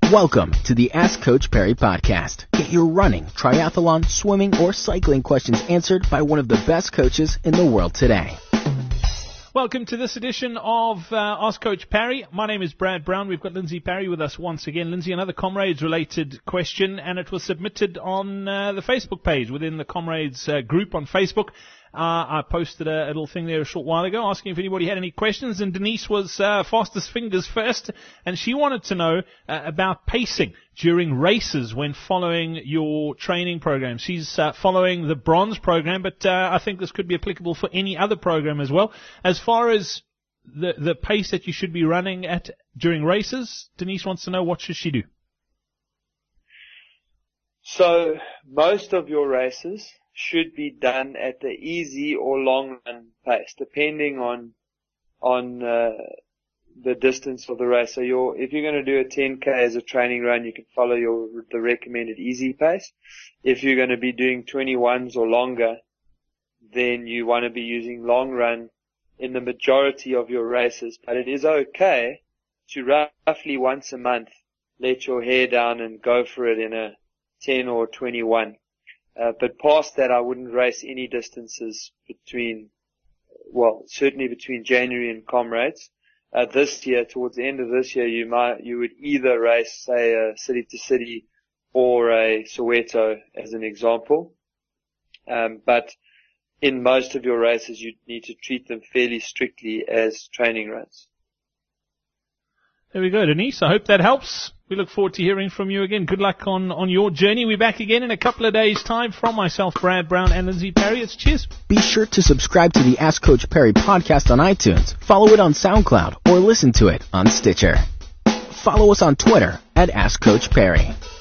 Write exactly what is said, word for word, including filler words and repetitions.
Welcome to the Ask Coach Perry podcast. Get your running, triathlon, swimming, or cycling questions answered by one of the best coaches in the world today. Welcome to this edition of uh, Ask Coach Perry. My name is Brad Brown. We've got Lindsay Perry with us once again. Lindsay, another Comrades-related question, and it was submitted on uh, the Facebook page within the Comrades uh, group on Facebook. Uh, I posted a, a little thing there a short while ago asking if anybody had any questions, and Denise was uh, fastest fingers first, and she wanted to know uh, about pacing during races when following your training program. She's uh, following the bronze program, but uh, I think this could be applicable for any other program as well. As far as the, the pace that you should be running at during races, Denise wants to know, what should she do? So most of your races should be done at the easy or long run pace, depending on on uh, the distance of the race. So your, if you're going to do a ten K as a training run, you can follow your the recommended easy pace. If you're going to be doing twenty-ones or longer, then you want to be using long run in the majority of your races. But it is okay to roughly once a month let your hair down and go for it in a ten or twenty-one. Uh, but past that, I wouldn't race any distances between, well, certainly between January and Comrades. Uh, this year, towards the end of this year, you might, you would either race, say, a city to city or a Soweto as an example. Um, but in most of your races, you need to treat them fairly strictly as training runs. There we go, Denise. I hope that helps. We look forward to hearing from you again. Good luck on, on your journey. We're back again in a couple of days' time. From myself, Brad Brown, and Lindsay Perry, it's cheers. Be sure to subscribe to the Ask Coach Perry podcast on iTunes, follow it on SoundCloud, or listen to it on Stitcher. Follow us on Twitter at Ask Coach Perry.